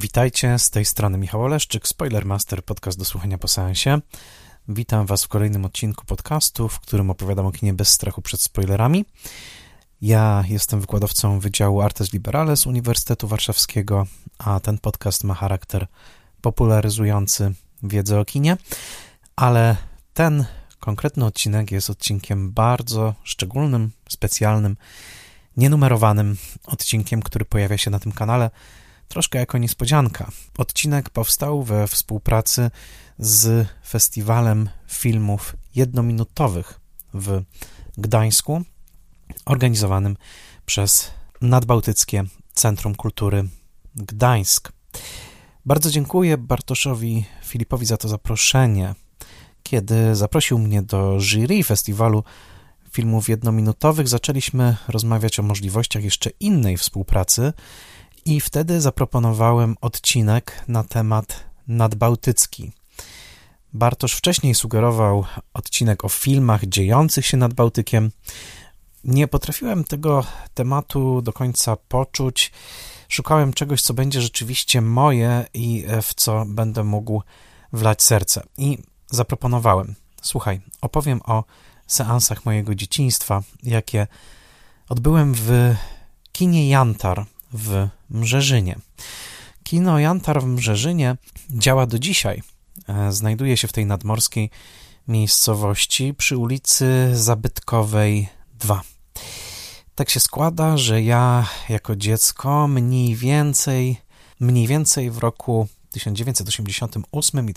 Witajcie, z tej strony Michał Oleszczyk, Spoilermaster, podcast do słuchania po seansie. Witam Was w kolejnym odcinku podcastu, w którym opowiadam o kinie bez strachu przed spoilerami. Ja jestem wykładowcą Wydziału Artes Liberales Uniwersytetu Warszawskiego, a ten podcast ma charakter popularyzujący wiedzę o kinie, ale ten konkretny odcinek jest odcinkiem bardzo szczególnym, specjalnym, nienumerowanym odcinkiem, który pojawia się na tym kanale troszkę jako niespodzianka. Odcinek powstał we współpracy z Festiwalem Filmów Jednominutowych w Gdańsku, organizowanym przez Nadbałtyckie Centrum Kultury Gdańsk. Bardzo dziękuję Bartoszowi Filipowi za to zaproszenie. Kiedy zaprosił mnie do jury Festiwalu Filmów Jednominutowych, zaczęliśmy rozmawiać o możliwościach jeszcze innej współpracy i wtedy zaproponowałem odcinek na temat nadbałtycki. Bartosz wcześniej sugerował odcinek o filmach dziejących się nad Bałtykiem. Nie potrafiłem tego tematu do końca poczuć. Szukałem czegoś, co będzie rzeczywiście moje i w co będę mógł wlać serce. I zaproponowałem: słuchaj, opowiem o seansach mojego dzieciństwa, jakie odbyłem w kinie Jantar w Mrzeżynie. Kino Jantar w Mrzeżynie działa do dzisiaj. Znajduje się w tej nadmorskiej miejscowości przy ulicy Zabytkowej 2. Tak się składa, że ja jako dziecko mniej więcej w roku 1988 i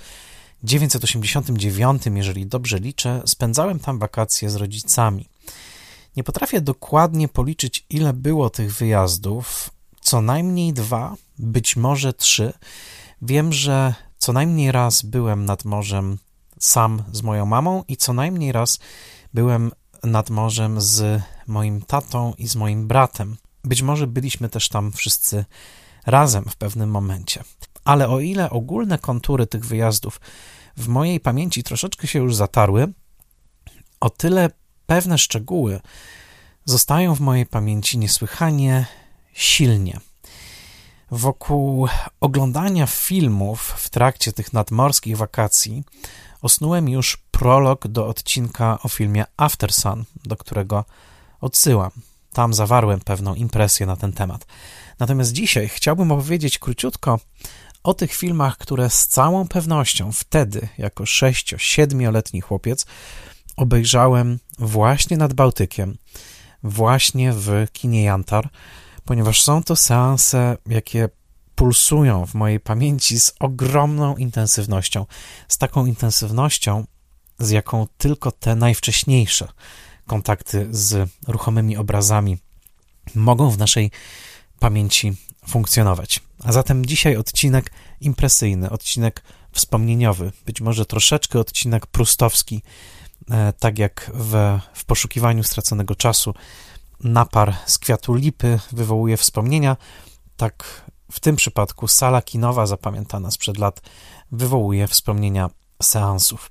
1989, jeżeli dobrze liczę, spędzałem tam wakacje z rodzicami. Nie potrafię dokładnie policzyć, ile było tych wyjazdów, co najmniej 2, być może 3. Wiem, że co najmniej raz byłem nad morzem sam z moją mamą i co najmniej raz byłem nad morzem z moim tatą i z moim bratem. Być może byliśmy też tam wszyscy razem w pewnym momencie. Ale o ile ogólne kontury tych wyjazdów w mojej pamięci troszeczkę się już zatarły, o tyle pewne szczegóły zostają w mojej pamięci niesłychanie silnie. Wokół oglądania filmów w trakcie tych nadmorskich wakacji osnułem już prolog do odcinka o filmie Aftersun, do którego odsyłam. Tam zawarłem pewną impresję na ten temat. Natomiast dzisiaj chciałbym opowiedzieć króciutko o tych filmach, które z całą pewnością wtedy, jako 6-7-letni chłopiec, obejrzałem właśnie nad Bałtykiem, właśnie w kinie Jantar, ponieważ są to seanse, jakie pulsują w mojej pamięci z ogromną intensywnością, z taką intensywnością, z jaką tylko te najwcześniejsze kontakty z ruchomymi obrazami mogą w naszej pamięci funkcjonować. A zatem dzisiaj odcinek impresyjny, odcinek wspomnieniowy, być może troszeczkę odcinek prustowski, tak jak w poszukiwaniu straconego czasu napar z kwiatu lipy wywołuje wspomnienia, tak w tym przypadku sala kinowa zapamiętana sprzed lat wywołuje wspomnienia seansów.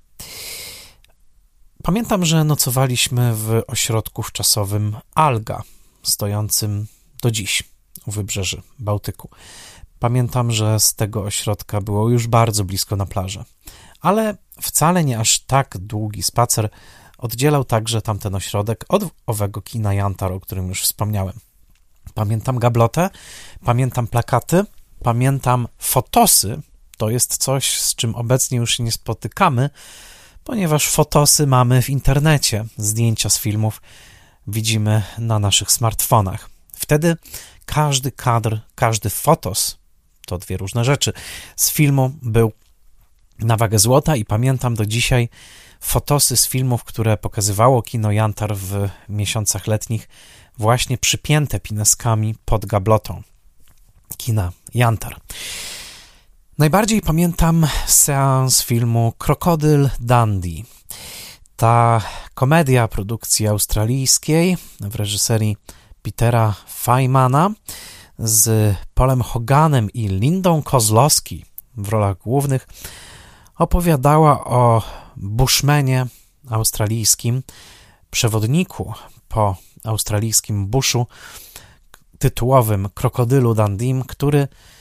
Pamiętam, że nocowaliśmy w ośrodku wczasowym Alga, stojącym do dziś u wybrzeży Bałtyku. Pamiętam, że z tego ośrodka było już bardzo blisko na plażę, ale wcale nie aż tak długi spacer oddzielał także tamten ośrodek od owego kina Jantar, o którym już wspomniałem. Pamiętam gablotę, pamiętam plakaty, pamiętam fotosy. To jest coś, z czym obecnie już się nie spotykamy, ponieważ fotosy mamy w internecie. Zdjęcia z filmów widzimy na naszych smartfonach. Wtedy każdy kadr, każdy fotos, to dwie różne rzeczy, z filmu był na wagę złota i pamiętam do dzisiaj fotosy z filmów, które pokazywało kino Jantar w miesiącach letnich, właśnie przypięte pineskami pod gablotą kina Jantar. Najbardziej pamiętam seans filmu Krokodyl Dundee. Ta komedia produkcji australijskiej w reżyserii Petera Feynmana z Polem Hoganem i Lindą Kozlowski w rolach głównych opowiadała o bushmanie australijskim, przewodniku po australijskim buszu, tytułowym Krokodylu Dundee, który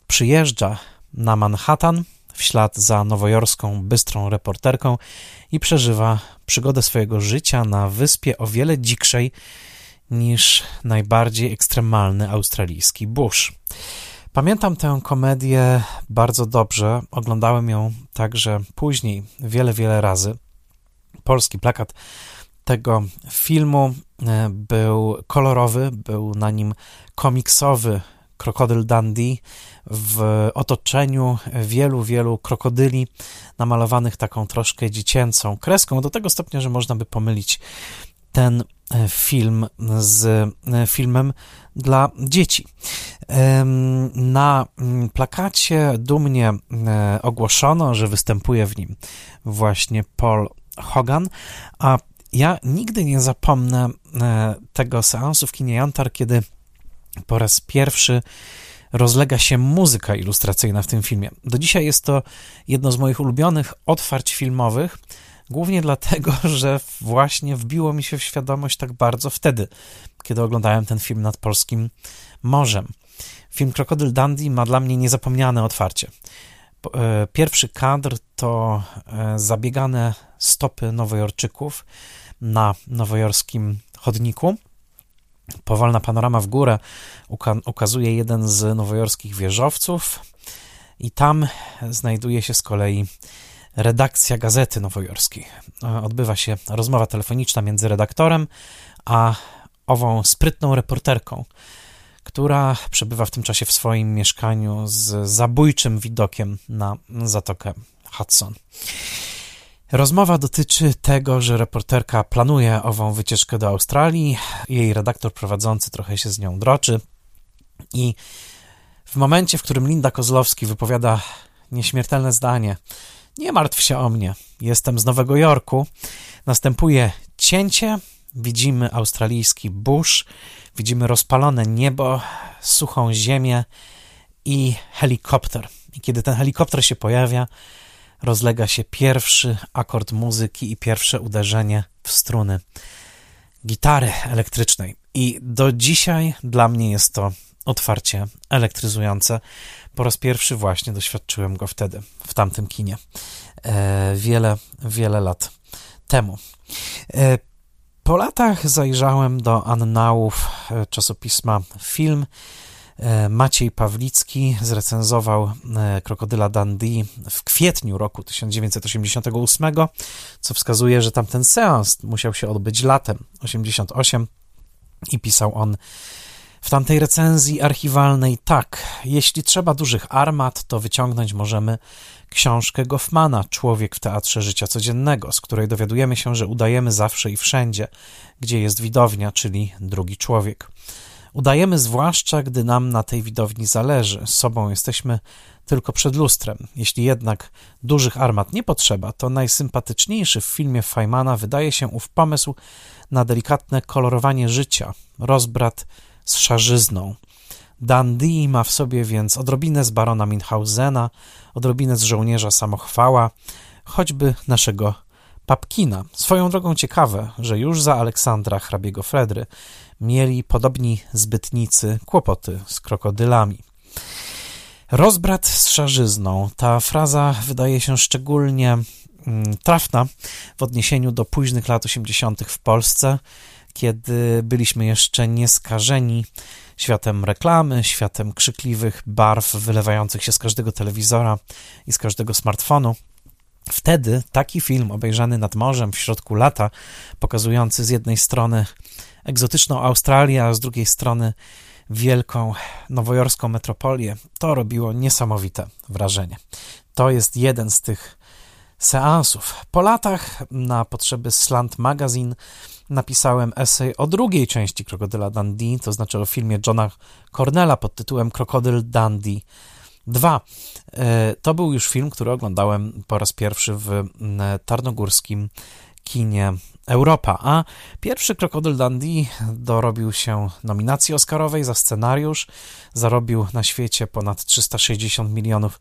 przyjeżdża na Manhattan w ślad za nowojorską bystrą reporterką i przeżywa przygodę swojego życia na wyspie o wiele dzikszej niż najbardziej ekstremalny australijski bush. Pamiętam tę komedię bardzo dobrze, oglądałem ją także później wiele razy. Polski plakat tego filmu był kolorowy, był na nim komiksowy krokodyl Dundee w otoczeniu wielu krokodyli namalowanych taką troszkę dziecięcą kreską, do tego stopnia, że można by pomylić ten film z filmem dla dzieci. Na plakacie dumnie ogłoszono, że występuje w nim właśnie Paul Hogan, a ja nigdy nie zapomnę tego seansu w kinie Jantar, kiedy po raz pierwszy rozlega się muzyka ilustracyjna w tym filmie. Do dzisiaj jest to jedno z moich ulubionych otwarć filmowych, głównie dlatego, że właśnie wbiło mi się w świadomość tak bardzo wtedy, kiedy oglądałem ten film nad polskim morzem. Film Krokodyl Dundee ma dla mnie niezapomniane otwarcie. Pierwszy kadr to zabiegane stopy nowojorczyków na nowojorskim chodniku. Powolna panorama w górę ukazuje jeden z nowojorskich wieżowców i tam znajduje się z kolei redakcja Gazety Nowojorskiej. Odbywa się rozmowa telefoniczna między redaktorem a ową sprytną reporterką, która przebywa w tym czasie w swoim mieszkaniu z zabójczym widokiem na Zatokę Hudson. Rozmowa dotyczy tego, że reporterka planuje ową wycieczkę do Australii, jej redaktor prowadzący trochę się z nią droczy i w momencie, w którym Linda Kozłowski wypowiada nieśmiertelne zdanie: nie martw się o mnie, jestem z Nowego Jorku, następuje cięcie, widzimy australijski bush, widzimy rozpalone niebo, suchą ziemię i helikopter. I kiedy ten helikopter się pojawia, rozlega się pierwszy akord muzyki i pierwsze uderzenie w struny gitary elektrycznej. I do dzisiaj dla mnie jest to otwarcie elektryzujące. Po raz pierwszy właśnie doświadczyłem go wtedy, w tamtym kinie. Wiele lat temu. Po latach zajrzałem do annałów czasopisma Film. Maciej Pawlicki zrecenzował Krokodyla Dundee w kwietniu roku 1988, co wskazuje, że tamten seans musiał się odbyć latem 88 i pisał on w tamtej recenzji archiwalnej tak: jeśli trzeba dużych armat, to wyciągnąć możemy książkę Goffmana Człowiek w teatrze życia codziennego, z której dowiadujemy się, że udajemy zawsze i wszędzie, gdzie jest widownia, czyli drugi człowiek. Udajemy zwłaszcza, gdy nam na tej widowni zależy. Sobą jesteśmy tylko przed lustrem. Jeśli jednak dużych armat nie potrzeba, to najsympatyczniejszy w filmie Feynmana wydaje się ów pomysł na delikatne kolorowanie życia, rozbrat z szarzyzną. Dundee ma w sobie więc odrobinę z barona Münchhausena, odrobinę z żołnierza samochwała, choćby naszego Papkina. Swoją drogą ciekawe, że już za Aleksandra hrabiego Fredry mieli podobni zbytnicy kłopoty z krokodylami. Rozbrat z szarzyzną. Ta fraza wydaje się szczególnie trafna w odniesieniu do późnych lat 80. w Polsce, kiedy byliśmy jeszcze nieskażeni światem reklamy, światem krzykliwych barw wylewających się z każdego telewizora i z każdego smartfonu. Wtedy taki film obejrzany nad morzem w środku lata, pokazujący z jednej strony egzotyczną Australię, a z drugiej strony wielką nowojorską metropolię, to robiło niesamowite wrażenie. To jest jeden z tych seansów. Po latach na potrzeby Slant Magazine napisałem esej o drugiej części Krokodyla Dundee, to znaczy o filmie Johna Cornella pod tytułem Krokodyl Dundee 2. To był już film, który oglądałem po raz pierwszy w tarnogórskim kinie Europa, a pierwszy Krokodyl Dundee dorobił się nominacji oscarowej za scenariusz, zarobił na świecie ponad $360 milionów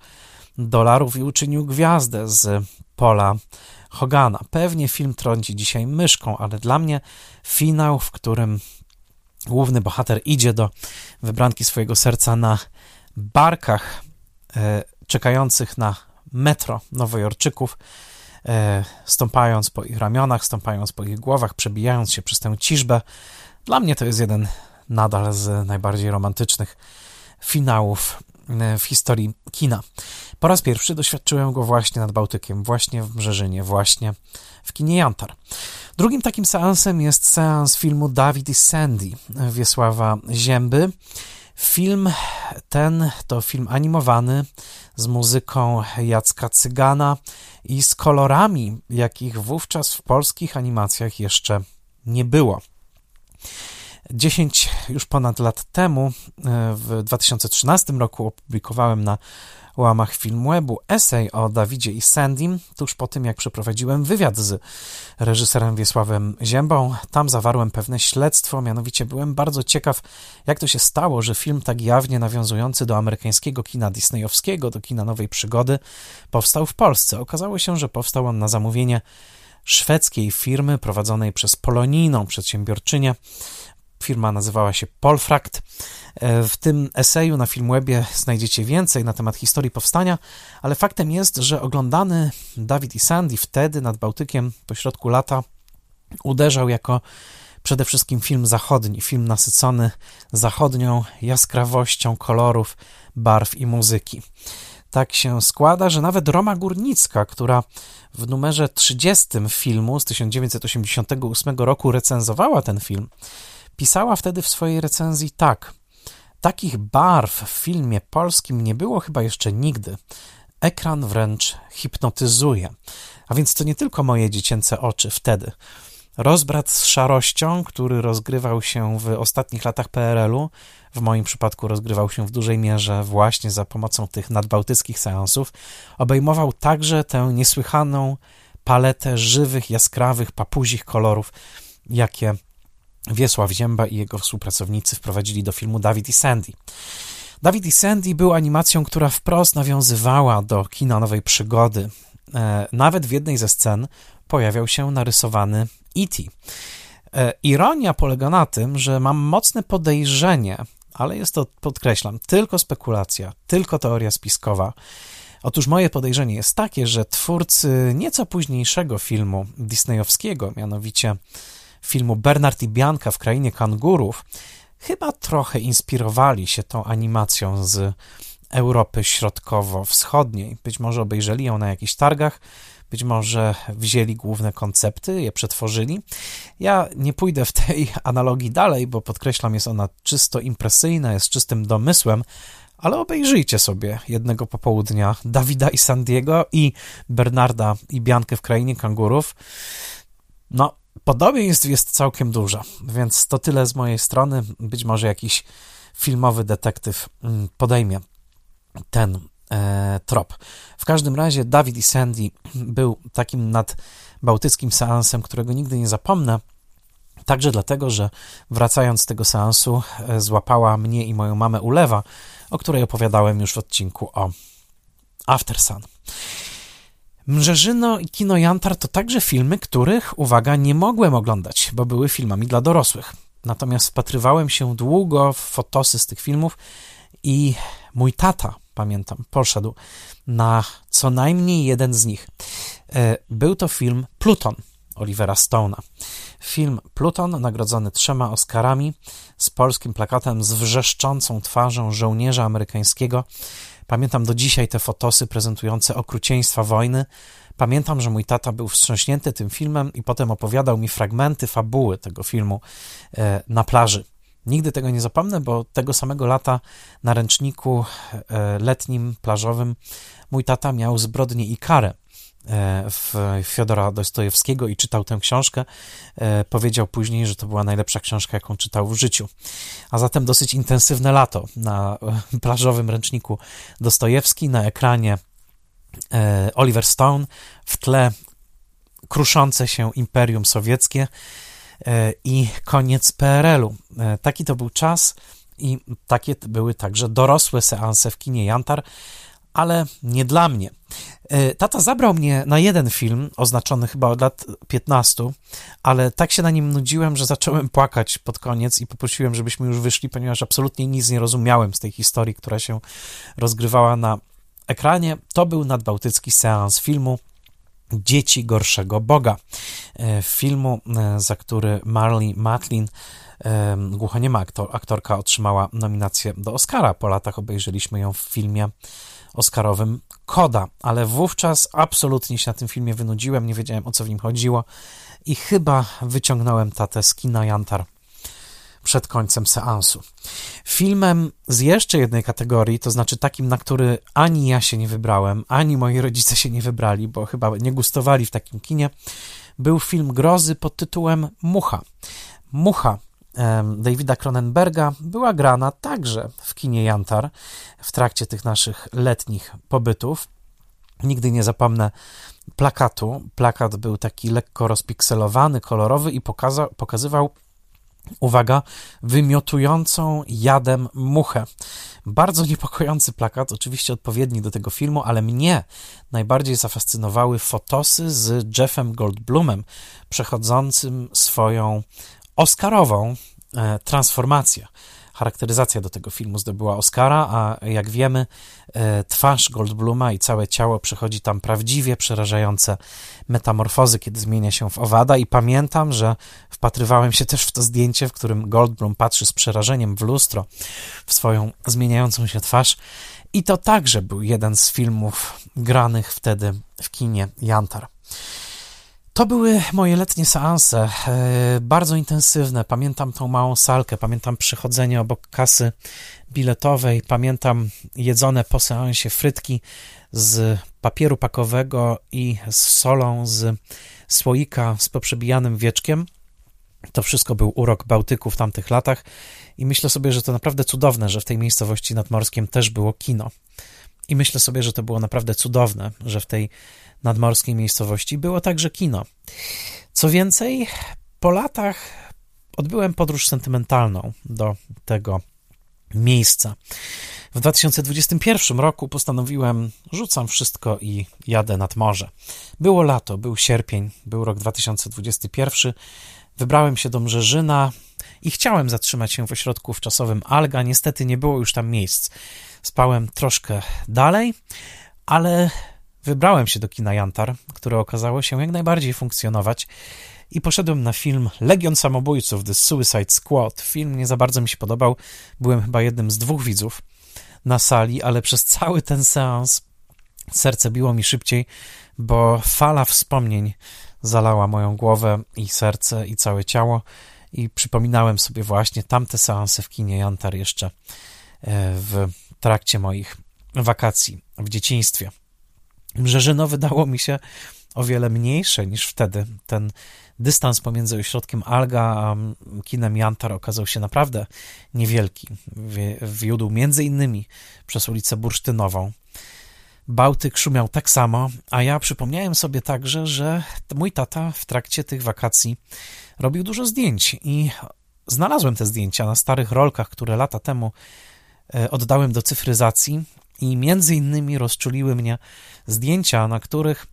i uczynił gwiazdę z Paula Hogana. Pewnie film trąci dzisiaj myszką, ale dla mnie finał, w którym główny bohater idzie do wybranki swojego serca na barkach czekających na metro nowojorczyków, stąpając po ich ramionach, stąpając po ich głowach, przebijając się przez tę ciżbę. Dla mnie to jest jeden nadal z najbardziej romantycznych finałów w historii kina. Po raz pierwszy doświadczyłem go właśnie nad Bałtykiem, właśnie w Mrzeżynie, właśnie w kinie Jantar. Drugim takim seansem jest seans filmu Dawid i Sandy Wiesława Zięby. Film ten to film animowany z muzyką Jacka Cygana i z kolorami, jakich wówczas w polskich animacjach jeszcze nie było. 10 już ponad lat temu, w 2013 roku, opublikowałem na łamach Filmwebu esej o Dawidzie i Sandym, tuż po tym, jak przeprowadziłem wywiad z reżyserem Wiesławem Ziębą. Tam zawarłem pewne śledztwo, mianowicie byłem bardzo ciekaw, jak to się stało, że film tak jawnie nawiązujący do amerykańskiego kina disneyowskiego, do kina Nowej Przygody, powstał w Polsce. Okazało się, że powstał on na zamówienie szwedzkiej firmy prowadzonej przez polonijną przedsiębiorczynię. Firma nazywała się Polfrakt. W tym eseju na Filmwebie znajdziecie więcej na temat historii powstania, ale faktem jest, że oglądany Dawid i Sandy wtedy nad Bałtykiem pośrodku lata uderzał jako przede wszystkim film zachodni, film nasycony zachodnią jaskrawością kolorów, barw i muzyki. Tak się składa, że nawet Roma Górnicka, która w numerze 30 filmu z 1988 roku recenzowała ten film, pisała wtedy w swojej recenzji tak: takich barw w filmie polskim nie było chyba jeszcze nigdy. Ekran wręcz hipnotyzuje. A więc to nie tylko moje dziecięce oczy wtedy. Rozbrat z szarością, który rozgrywał się w ostatnich latach PRL-u, w moim przypadku rozgrywał się w dużej mierze właśnie za pomocą tych nadbałtyckich seansów, obejmował także tę niesłychaną paletę żywych, jaskrawych, papuzich kolorów, jakie Wiesław Zięba i jego współpracownicy wprowadzili do filmu Dawid i Sandy. Dawid i Sandy był animacją, która wprost nawiązywała do kina Nowej Przygody. Nawet w jednej ze scen pojawiał się narysowany E.T. Ironia polega na tym, że mam mocne podejrzenie, ale jest to, podkreślam, tylko spekulacja, tylko teoria spiskowa. Otóż moje podejrzenie jest takie, że twórcy nieco późniejszego filmu disneyowskiego, mianowicie filmu Bernard i Bianka w Krainie Kangurów, chyba trochę inspirowali się tą animacją z Europy Środkowo-Wschodniej. Być może obejrzeli ją na jakichś targach, być może wzięli główne koncepty, je przetworzyli. Ja nie pójdę w tej analogii dalej, bo podkreślam, jest ona czysto impresyjna, jest czystym domysłem, ale obejrzyjcie sobie jednego popołudnia Dawida i Sandiego i Bernarda i Biankę w Krainie Kangurów. No, podobieństw jest całkiem dużo, więc to tyle z mojej strony. Być może jakiś filmowy detektyw podejmie ten trop. W każdym razie Dawid i Sandy był takim nadbałtyckim seansem, którego nigdy nie zapomnę, także dlatego, że wracając z tego seansu złapała mnie i moją mamę ulewa, o której opowiadałem już w odcinku o Aftersun. Mrzeżyno i kino Jantar to także filmy, których, uwaga, nie mogłem oglądać, bo były filmami dla dorosłych. Natomiast wpatrywałem się długo w fotosy z tych filmów i mój tata, pamiętam, poszedł na co najmniej jeden z nich. Był to film Pluton Olivera Stone'a. Film Pluton, nagrodzony 3 Oscarami, z polskim plakatem z wrzeszczącą twarzą żołnierza amerykańskiego. Pamiętam do dzisiaj te fotosy prezentujące okrucieństwa wojny. Pamiętam, że mój tata był wstrząśnięty tym filmem i potem opowiadał mi fragmenty fabuły tego filmu na plaży. Nigdy tego nie zapomnę, bo tego samego lata na ręczniku letnim, plażowym mój tata miał Zbrodnię i karę Fiodora Dostojewskiego i czytał tę książkę. Powiedział później, że to była najlepsza książka, jaką czytał w życiu. A zatem dosyć intensywne lato na plażowym ręczniku Dostojewski, na ekranie Oliver Stone, w tle kruszące się Imperium Sowieckie i koniec PRL-u. Taki to był czas i takie były także dorosłe seanse w kinie Jantar, ale nie dla mnie. Tata zabrał mnie na jeden film, oznaczony chyba od lat 15, ale tak się na nim nudziłem, że zacząłem płakać pod koniec i poprosiłem, żebyśmy już wyszli, ponieważ absolutnie nic nie rozumiałem z tej historii, która się rozgrywała na ekranie, to był nadbałtycki seans filmu Dzieci gorszego Boga. Filmu, za który Marlee Matlin, głuchoniema aktorka, otrzymała nominację do Oscara. Po latach obejrzeliśmy ją w filmie oscarowym Koda, ale wówczas absolutnie się na tym filmie wynudziłem, nie wiedziałem, o co w nim chodziło i chyba wyciągnąłem tatę z kina Jantar przed końcem seansu. Filmem z jeszcze jednej kategorii, to znaczy takim, na który ani ja się nie wybrałem, ani moi rodzice się nie wybrali, bo chyba nie gustowali w takim kinie, był film grozy pod tytułem Mucha. Mucha Davida Cronenberga była grana także w kinie Jantar w trakcie tych naszych letnich pobytów. Nigdy nie zapomnę plakatu. Plakat był taki lekko rozpikselowany, kolorowy i pokazywał, uwaga, wymiotującą jadem muchę. Bardzo niepokojący plakat, oczywiście odpowiedni do tego filmu, ale mnie najbardziej zafascynowały fotosy z Jeffem Goldblumem, przechodzącym swoją oscarową transformację. Charakteryzacja do tego filmu zdobyła Oscara, a jak wiemy, twarz Goldbluma i całe ciało przechodzi tam prawdziwie przerażające metamorfozy, kiedy zmienia się w owada i pamiętam, że wpatrywałem się też w to zdjęcie, w którym Goldblum patrzy z przerażeniem w lustro w swoją zmieniającą się twarz i to także był jeden z filmów granych wtedy w kinie Jantar. To były moje letnie seanse, bardzo intensywne. Pamiętam tą małą salkę, pamiętam przychodzenie obok kasy biletowej, pamiętam jedzone po seansie frytki z papieru pakowego i z solą z słoika z poprzebijanym wieczkiem. To wszystko był urok Bałtyku w tamtych latach i myślę sobie, że to naprawdę cudowne, że w tej miejscowości nad Morskiem też było kino. I myślę sobie, że to było naprawdę cudowne, że w tej nadmorskiej miejscowości było także kino. Co więcej, po latach odbyłem podróż sentymentalną do tego miejsca. W 2021 roku postanowiłem, rzucam wszystko i jadę nad morze. Było lato, był sierpień, był rok 2021. Wybrałem się do Mrzeżyna i chciałem zatrzymać się w ośrodku wczasowym Alga. Niestety nie było już tam miejsc. Spałem troszkę dalej, ale wybrałem się do kina Jantar, które okazało się jak najbardziej funkcjonować i poszedłem na film Legion Samobójców, The Suicide Squad. Film nie za bardzo mi się podobał. Byłem chyba jednym z 2 widzów na sali, ale przez cały ten seans serce biło mi szybciej, bo fala wspomnień zalała moją głowę i serce i całe ciało i przypominałem sobie właśnie tamte seanse w kinie Jantar jeszcze w trakcie moich wakacji w dzieciństwie. Mrzeżyno wydało mi się o wiele mniejsze niż wtedy. Ten dystans pomiędzy ośrodkiem Alga a kinem Jantar okazał się naprawdę niewielki. Wiódł między innymi przez ulicę Bursztynową. Bałtyk szumiał tak samo, a ja przypomniałem sobie także, że mój tata w trakcie tych wakacji robił dużo zdjęć i znalazłem te zdjęcia na starych rolkach, które lata temu oddałem do cyfryzacji i między innymi rozczuliły mnie zdjęcia, na których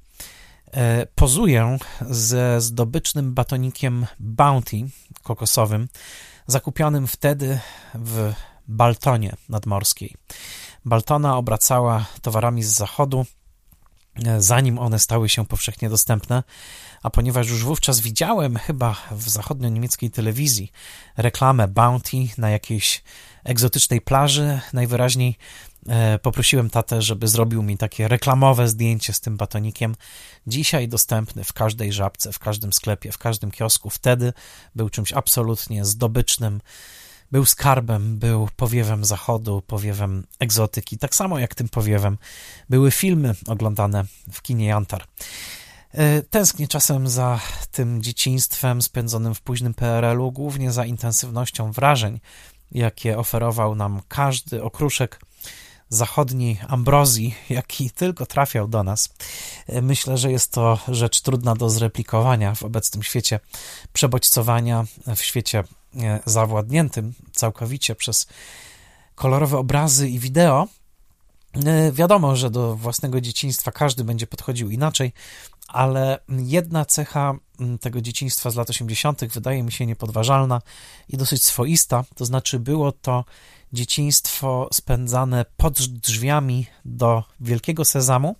pozuję ze zdobycznym batonikiem Bounty kokosowym, zakupionym wtedy w Baltonie nadmorskiej. Baltona obracała towarami z zachodu, zanim one stały się powszechnie dostępne, a ponieważ już wówczas widziałem chyba w zachodnio-niemieckiej telewizji reklamę Bounty na jakiejś egzotycznej plaży, najwyraźniej poprosiłem tatę, żeby zrobił mi takie reklamowe zdjęcie z tym batonikiem. Dzisiaj dostępny w każdej Żabce, w każdym sklepie, w każdym kiosku. Wtedy był czymś absolutnie zdobycznym, był skarbem, był powiewem zachodu, powiewem egzotyki. Tak samo jak tym powiewem były filmy oglądane w kinie Jantar. Tęsknię czasem za tym dzieciństwem spędzonym w późnym PRL-u, głównie za intensywnością wrażeń, jakie oferował nam każdy okruszek zachodniej ambrozji, jaki tylko trafiał do nas. Myślę, że jest to rzecz trudna do zreplikowania w obecnym świecie przebodźcowania, w świecie zawładniętym całkowicie przez kolorowe obrazy i wideo, Wiadomo, że do własnego dzieciństwa każdy będzie podchodził inaczej, ale jedna cecha tego dzieciństwa z lat 80. wydaje mi się niepodważalna i dosyć swoista, to znaczy było to dzieciństwo spędzane pod drzwiami do wielkiego sezamu,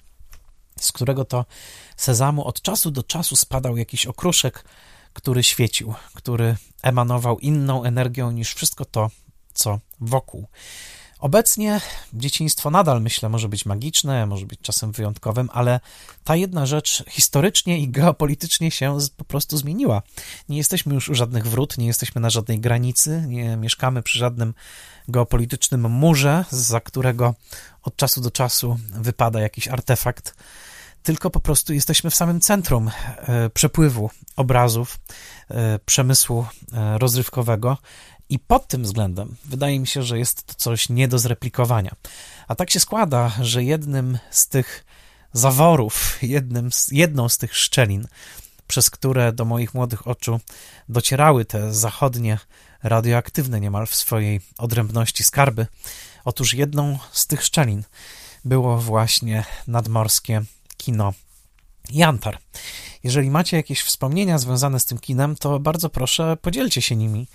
z którego to sezamu od czasu do czasu spadał jakiś okruszek, który świecił, który emanował inną energią niż wszystko to, co wokół. Obecnie dzieciństwo nadal, myślę, może być magiczne, może być czasem wyjątkowym, ale ta jedna rzecz historycznie i geopolitycznie się po prostu zmieniła. Nie jesteśmy już u żadnych wrót, nie jesteśmy na żadnej granicy, nie mieszkamy przy żadnym geopolitycznym murze, zza którego od czasu do czasu wypada jakiś artefakt, tylko po prostu jesteśmy w samym centrum przepływu obrazów, przemysłu rozrywkowego. I pod tym względem wydaje mi się, że jest to coś nie do zreplikowania. A tak się składa, że jednym z tych zaworów, jedną z tych szczelin, przez które do moich młodych oczu docierały te zachodnie, radioaktywne niemal w swojej odrębności skarby, otóż jedną z tych szczelin było właśnie nadmorskie kino Jantar. Jeżeli macie jakieś wspomnienia związane z tym kinem, to bardzo proszę, podzielcie się nimi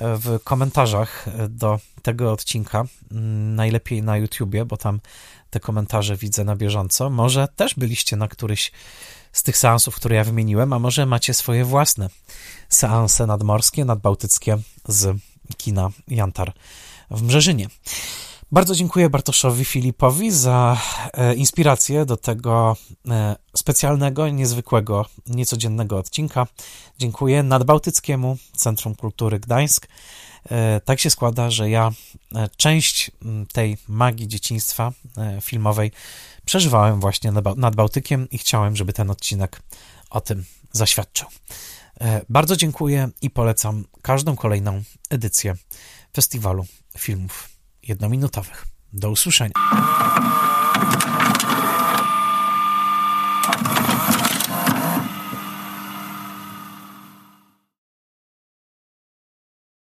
w komentarzach do tego odcinka, najlepiej na YouTubie, bo tam te komentarze widzę na bieżąco. Może też byliście na któryś z tych seansów, które ja wymieniłem, a może macie swoje własne seanse nadmorskie, nadbałtyckie z kina Jantar w Mrzeżynie. Bardzo dziękuję Bartoszowi Filipowi za inspirację do tego specjalnego, niezwykłego, niecodziennego odcinka. Dziękuję Nadbałtyckiemu Centrum Kultury Gdańsk. Tak się składa, że ja część tej magii dzieciństwa filmowej przeżywałem właśnie nad Bałtykiem i chciałem, żeby ten odcinek o tym zaświadczył. Bardzo dziękuję i polecam każdą kolejną edycję Festiwalu Filmów Jednominutowych. Do usłyszenia.